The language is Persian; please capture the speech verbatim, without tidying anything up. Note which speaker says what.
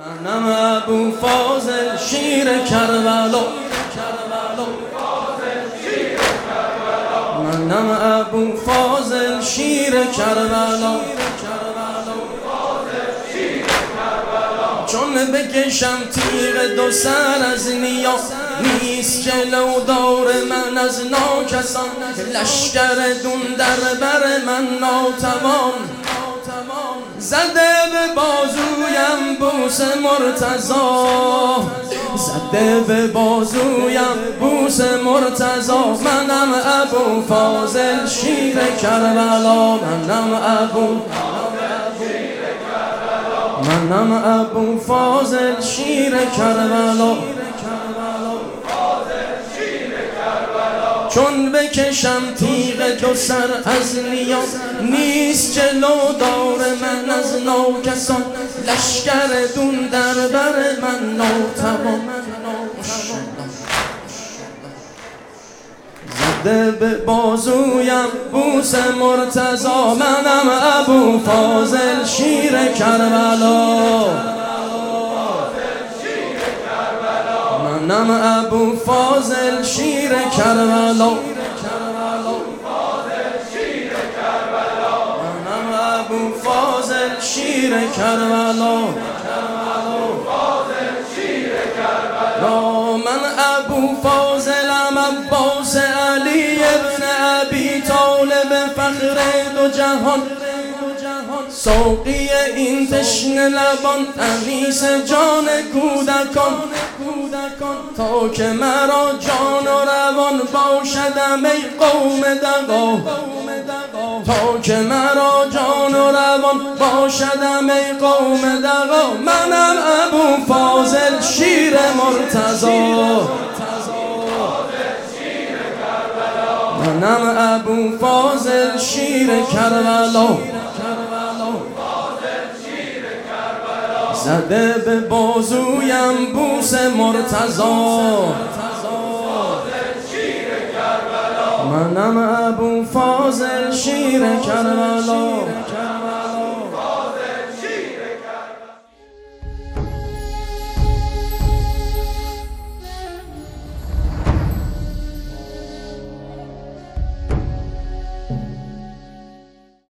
Speaker 1: منم ابو فاضل شیر کربلا، منم ابو فاضل شیر کربلا. چون بکشم تیغ دو سر از نیا، نیست جلو دور من از ناکسان. لشکر دون در بر من ناتوان، زده به بازویم بوس مرتضا، زده به بازویم بوس مرتضا. منم ابو فاضل شیر کربلا، منم ابو منم ابو فاضل شیر کربلا. چون بکشم تیغ دو سر از نیا، نیست جلو دور من از ناکسان. لشکر دون در بر من ناتوان، زده به بازویم بوس مرتضا. منم ابو فاضل شیر کربلا، منم ابو فاضل شیر کربلا، منم ابو فاضل شیر کربلا. من ابو فاضلم عباس علی ابن ابی طالب، فخر دو جهان، ساقی این تشنه لبان، انیس جان کودکان. تا که مرا جان و روان باشدم ای قوم دغا، تا که مرا جان و روان باشدم ای قوم دغا. منم ابو فاضل شیر مرتضا، منم ابو فاضل شیر کربلا. زده به بازویم بوس مرتضا، منم ابو فاضل شیر کربلا.